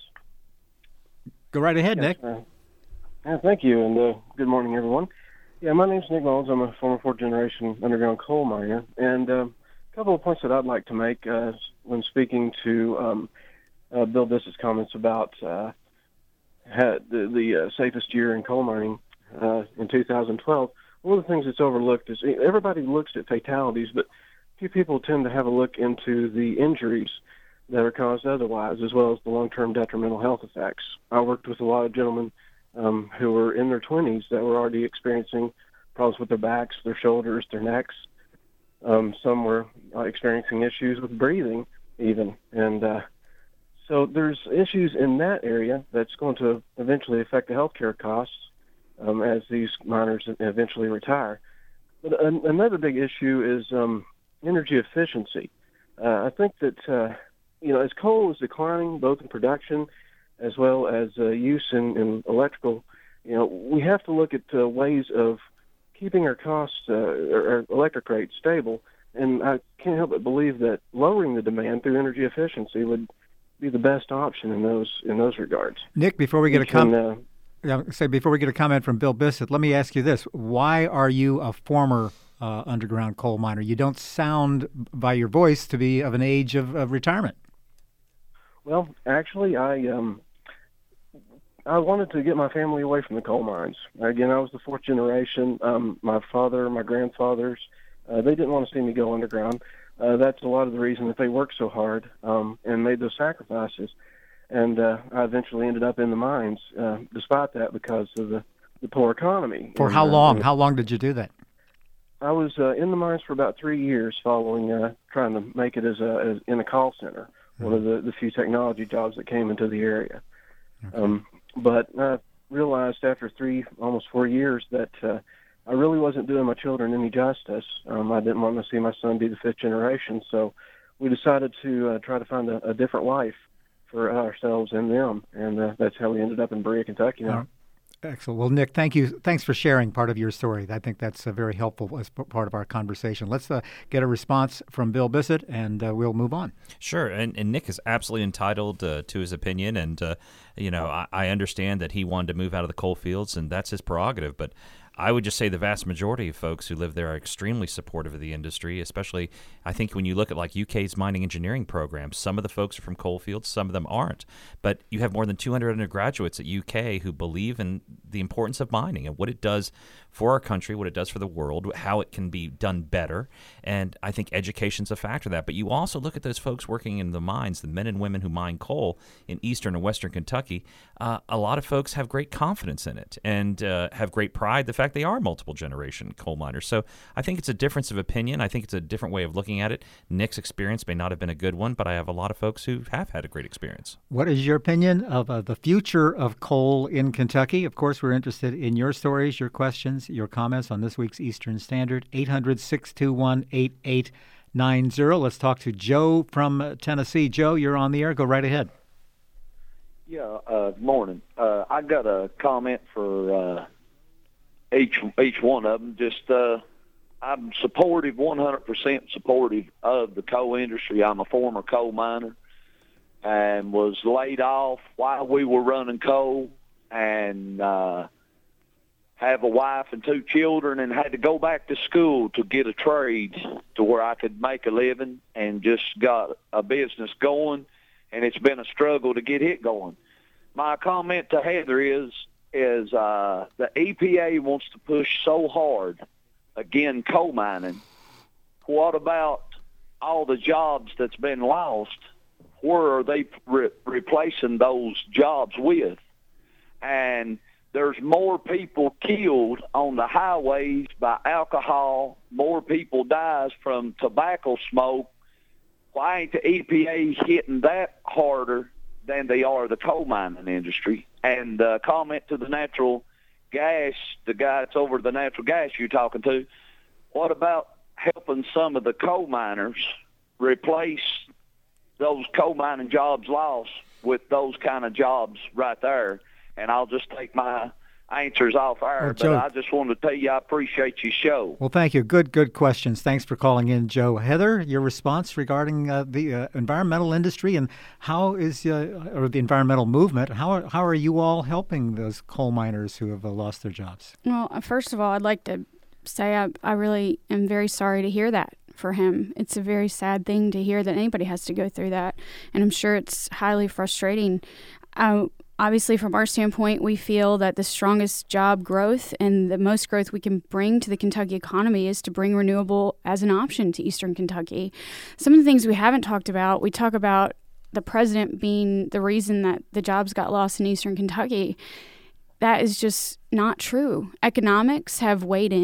Go right ahead, yes, Nick. Uh, yeah, thank you, and uh, good morning, everyone. Yeah, my name's Nick Mullins. I'm a former fourth-generation underground coal miner, and uh, a couple of points that I'd like to make uh, when speaking to um, uh, Bill Biss's comments about uh, had the, the uh, safest year in coal mining uh, in two thousand twelve. One of the things that's overlooked is everybody looks at fatalities, but few people tend to have a look into the injuries that are caused otherwise, as well as the long-term detrimental health effects. I worked with a lot of gentlemen um, who were in their twenties that were already experiencing problems with their backs, their shoulders, their necks. Um, some were uh, experiencing issues with breathing even. And uh, So there's issues in that area that's going to eventually affect the healthcare costs um, as these miners eventually retire. But an- another big issue is um, energy efficiency. Uh, I think that, uh, you know, as coal is declining, both in production as well as uh, use in, in electrical, you know, we have to look at uh, ways of keeping our costs, uh, or electric rates stable. And I can't help but believe that lowering the demand through energy efficiency would be the best option in those in those regards. Nick, before we get we a comment, uh, yeah, say before we get a comment from Bill Bissett, let me ask you this: why are you a former uh, underground coal miner? You don't sound, by your voice, to be of an age of, of retirement. Well, actually, I um, I wanted to get my family away from the coal mines. Again, I was the fourth generation. Um, my father, my grandfathers, uh, they didn't want to see me go underground. Uh, that's a lot of the reason that they worked so hard um, and made those sacrifices. And uh, I eventually ended up in the mines, uh, despite that, because of the, the poor economy. For and, how long? Uh, how long did you do that? I was uh, in the mines for about three years, following uh, trying to make it as a as in a call center, mm-hmm. one of the, the few technology jobs that came into the area. Okay. Um, but I realized after three, almost four years, that uh, I really wasn't doing my children any justice. Um, I didn't want to see my son be the fifth generation, so we decided to uh, try to find a, a different life for ourselves and them, and uh, that's how we ended up in Berea, Kentucky now. Uh, excellent. Well, Nick, thank you. Thanks for sharing part of your story. I think that's uh, very helpful as p- part of our conversation. Let's uh, get a response from Bill Bissett, and uh, we'll move on. Sure, and, and Nick is absolutely entitled uh, to his opinion, and uh, you know I, I understand that he wanted to move out of the coal fields, and that's his prerogative, but I would just say the vast majority of folks who live there are extremely supportive of the industry, especially I think when you look at like U K's mining engineering program, some of the folks are from coal fields, some of them aren't. But you have more than two hundred undergraduates at U K who believe in the importance of mining and what it does for our country, what it does for the world, how it can be done better. And I think education's a factor of that. But you also look at those folks working in the mines, the men and women who mine coal in eastern and western Kentucky. Uh, a lot of folks have great confidence in it and uh, have great pride the fact they are multiple generation coal miners. So I think it's a difference of opinion. I think it's a different way of looking at it. Nick's experience may not have been a good one, but I have a lot of folks who have had a great experience. What is your opinion of uh, the future of coal in Kentucky? Of course, we're interested in your stories, your questions, your comments on this week's Eastern Standard. eight hundred, six two one, eight eight nine zero. Let's talk to Joe from Tennessee. Joe, you're on the air. Go right ahead. Yeah, uh, morning. Uh, I got a comment for uh, each each one of them. Just uh, I'm supportive, one hundred percent supportive of the coal industry. I'm a former coal miner and was laid off while we were running coal, and uh, have a wife and two children, and had to go back to school to get a trade to where I could make a living, and just got a business going. And it's been a struggle to get it going. My comment to Heather is, is uh, the E P A wants to push so hard, again, coal mining. What about all the jobs that's been lost? Where are they re- replacing those jobs with? And there's more people killed on the highways by alcohol. More people dies from tobacco smoke. Why ain't the E P A hitting that harder than they are the coal mining industry? And uh, comment to the natural gas, the guy that's over the natural gas you're talking to, what about helping some of the coal miners replace those coal mining jobs lost with those kind of jobs right there? And I'll just take my answers off air, well, Joe, but I just wanted to tell you I appreciate your show. Well, thank you. Good, good questions. Thanks for calling in, Joe. Heather, your response regarding uh, the uh, environmental industry and how is, uh, or the environmental movement, how, how are you all helping those coal miners who have uh, lost their jobs? Well, first of all, I'd like to say I, I really am very sorry to hear that for him. It's a very sad thing to hear that anybody has to go through that, and I'm sure it's highly frustrating. I, Obviously, from our standpoint, we feel that the strongest job growth and the most growth we can bring to the Kentucky economy is to bring renewable as an option to Eastern Kentucky. Some of the things we haven't talked about, we talk about the president being the reason that the jobs got lost in Eastern Kentucky. That is just not true. Economics have weighed in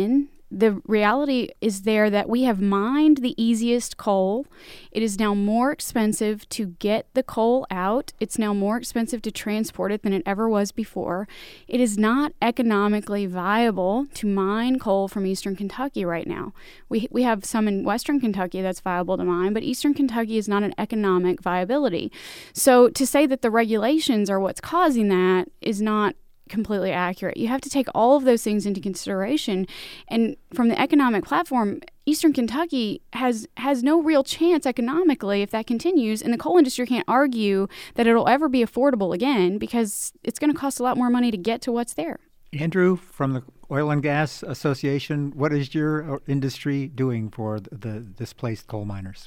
the reality is there that we have mined the easiest coal. It is now more expensive to get the coal out. It's now more expensive to transport it than it ever was before. It is not economically viable to mine coal from eastern Kentucky right now. We we have some in western Kentucky that's viable to mine, but eastern Kentucky is not an economic viability. So to say that the regulations are what's causing that is not completely accurate. You have to take all of those things into consideration. And from the economic platform, eastern Kentucky has has no real chance economically if that continues. And the coal industry can't argue that it'll ever be affordable again because it's going to cost a lot more money to get to what's there. Andrew, from the Oil and Gas Association, what is your industry doing for the, the displaced coal miners?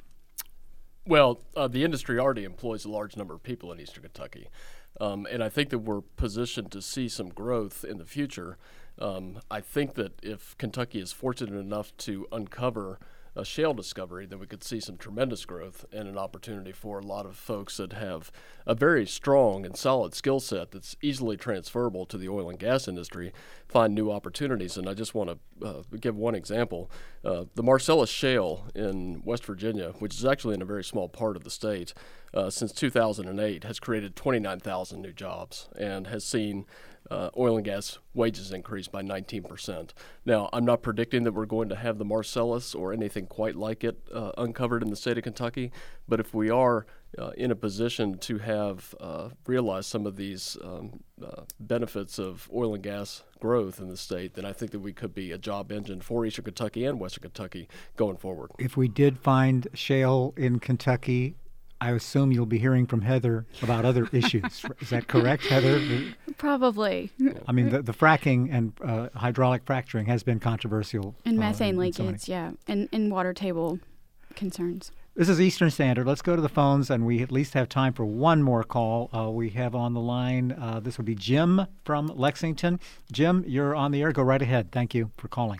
Well, uh, the industry already employs a large number of people in eastern Kentucky. Um, and I think that we're positioned to see some growth in the future. Um, I think that if Kentucky is fortunate enough to uncover a shale discovery, then we could see some tremendous growth and an opportunity for a lot of folks that have a very strong and solid skill set that's easily transferable to the oil and gas industry, find new opportunities. And I just want to uh, give one example. Uh, the Marcellus Shale in West Virginia, which is actually in a very small part of the state, uh, since two thousand eight has created twenty-nine thousand new jobs and has seen Uh, oil and gas wages increased by nineteen percent. Now, I'm not predicting that we're going to have the Marcellus or anything quite like it uh, uncovered in the state of Kentucky, but if we are uh, in a position to have uh, realized some of these um, uh, benefits of oil and gas growth in the state, then I think that we could be a job engine for eastern Kentucky and western Kentucky going forward. If we did find shale in Kentucky, I assume you'll be hearing from Heather about other issues. Is that correct, Heather? Probably. I mean, the, the fracking and uh, hydraulic fracturing has been controversial. And uh, methane in, in leakage, so yeah, and, and water table concerns. This is Eastern Standard. Let's go to the phones, and we at least have time for one more call. Uh, we have on the line, uh, this will be Jim from Lexington. Jim, you're on the air. Go right ahead. Thank you for calling.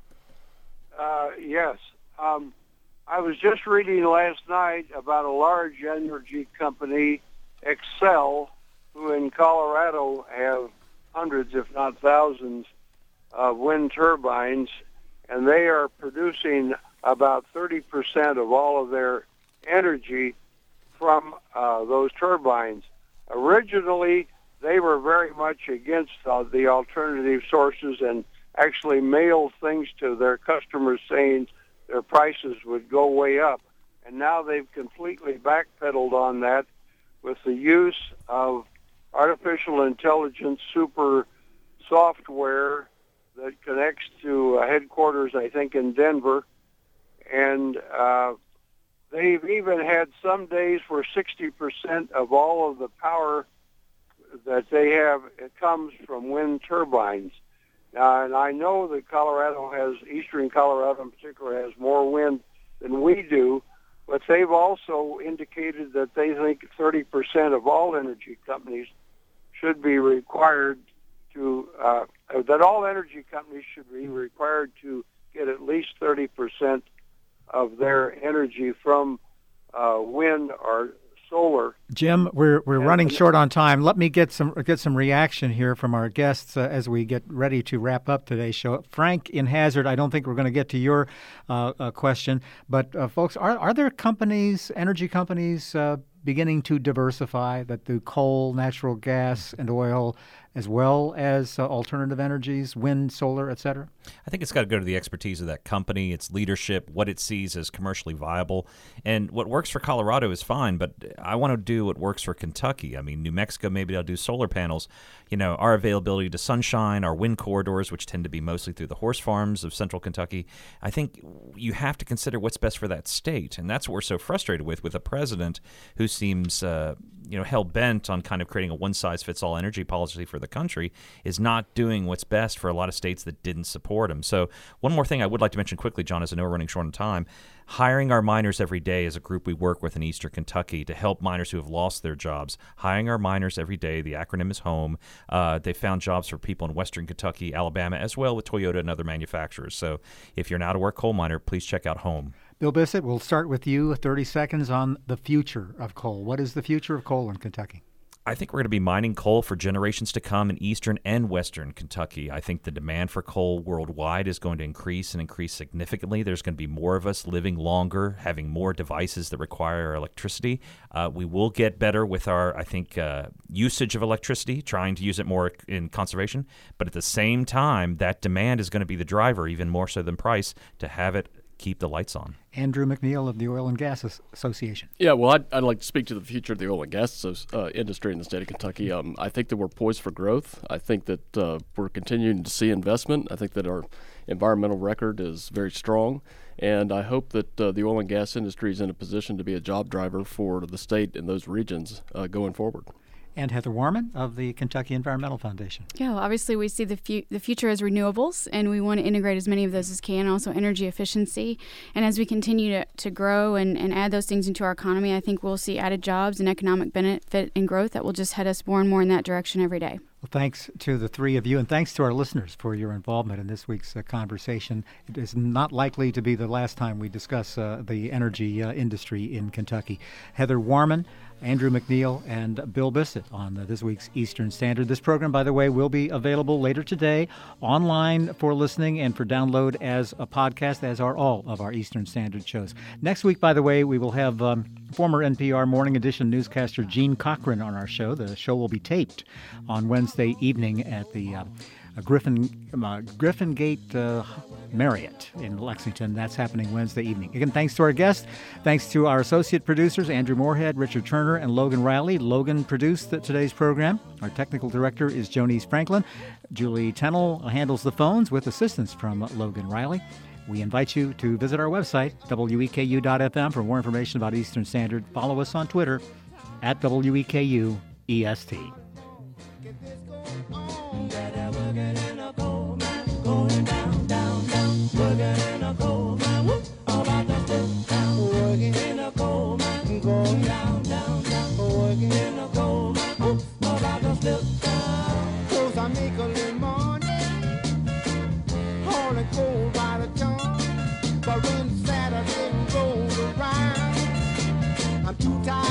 Uh, yes. Um, I was just reading last night about a large energy company, Xcel, who in Colorado have hundreds, if not thousands, of wind turbines, and they are producing about thirty percent of all of their energy from uh, those turbines. Originally, they were very much against uh, the alternative sources and actually mailed things to their customers saying their prices would go way up. And now they've completely backpedaled on that with the use of artificial intelligence super software that connects to uh, headquarters, I think, in Denver. And uh, they've even had some days where sixty percent of all of the power that they have, it comes from wind turbines. Uh, and I know that Colorado has, eastern Colorado in particular, has more wind than we do, but they've also indicated that they think thirty percent of all energy companies should be required to, uh, that all energy companies should be required to get at least thirty percent of their energy from uh, wind or solar. Jim, we're we're and, running short on time. Let me get some get some reaction here from our guests uh, as we get ready to wrap up today's show. Frank in Hazard, I don't think we're going to get to your uh, uh, question, but uh, folks, are are there companies, energy companies, uh, beginning to diversify that do coal, natural gas, and oil, as well as uh, alternative energies, wind, solar, et cetera? I think it's got to go to the expertise of that company, its leadership, what it sees as commercially viable. And what works for Colorado is fine, but I want to do what works for Kentucky. I mean, New Mexico, maybe they'll do solar panels. You know, our availability to sunshine, our wind corridors, which tend to be mostly through the horse farms of central Kentucky. I think you have to consider what's best for that state. And that's what we're so frustrated with, with a president who seems, uh, you know, hell-bent on kind of creating a one-size-fits-all energy policy for the country, is not doing what's best for a lot of states that didn't support him. So one more thing I would like to mention quickly, John, as I know we're running short on time. Hiring our miners every day is a group we work with in eastern Kentucky to help miners who have lost their jobs. Hiring our miners every day, the acronym is HOME. Uh, they found jobs for people in western Kentucky, Alabama, as well with Toyota and other manufacturers. So if you're an out-of-work coal miner, please check out HOME. Bill Bissett, we'll start with you. thirty seconds on the future of coal. What is the future of coal in Kentucky? I think we're going to be mining coal for generations to come in eastern and western Kentucky. I think the demand for coal worldwide is going to increase and increase significantly. There's going to be more of us living longer, having more devices that require electricity. Uh, we will get better with our, I think, uh, usage of electricity, trying to use it more in conservation. But at the same time, that demand is going to be the driver, even more so than price, to have it keep the lights on. Andrew McNeil of the Oil and Gas Association. Yeah, well, I'd, I'd like to speak to the future of the oil and gas uh, industry in the state of Kentucky. Um, I think that we're poised for growth. I think that uh, we're continuing to see investment. I think that our environmental record is very strong. And I hope that uh, the oil and gas industry is in a position to be a job driver for the state and those regions uh, going forward. And Heather Warman of the Kentucky Environmental Foundation. Yeah, well, obviously we see the fu- the future as renewables, and we want to integrate as many of those as can, also energy efficiency. And as we continue to, to grow and, and add those things into our economy, I think we'll see added jobs and economic benefit and growth that will just head us more and more in that direction every day. Well, thanks to the three of you, and thanks to our listeners for your involvement in this week's uh, conversation. It is not likely to be the last time we discuss uh, the energy uh, industry in Kentucky. Heather Warman, Andrew McNeil, and Bill Bissett on uh, this week's Eastern Standard. This program, by the way, will be available later today online for listening and for download as a podcast, as are all of our Eastern Standard shows. Next week, by the way, we will have um, former N P R Morning Edition newscaster Gene Cochran on our show. The show will be taped on Wednesday evening at the uh, Griffin uh, Griffin Gate uh, Marriott in Lexington. That's happening Wednesday evening. Again, thanks to our guests. Thanks to our associate producers, Andrew Moorhead, Richard Turner, and Logan Riley. Logan produced the, today's program. Our technical director is Jonice Franklin. Julie Tennell handles the phones with assistance from Logan Riley. We invite you to visit our website, W E K U dot F M, for more information about Eastern Standard. Follow us on Twitter at W E K U E S T. But when Saturday rolls around, I'm too tired.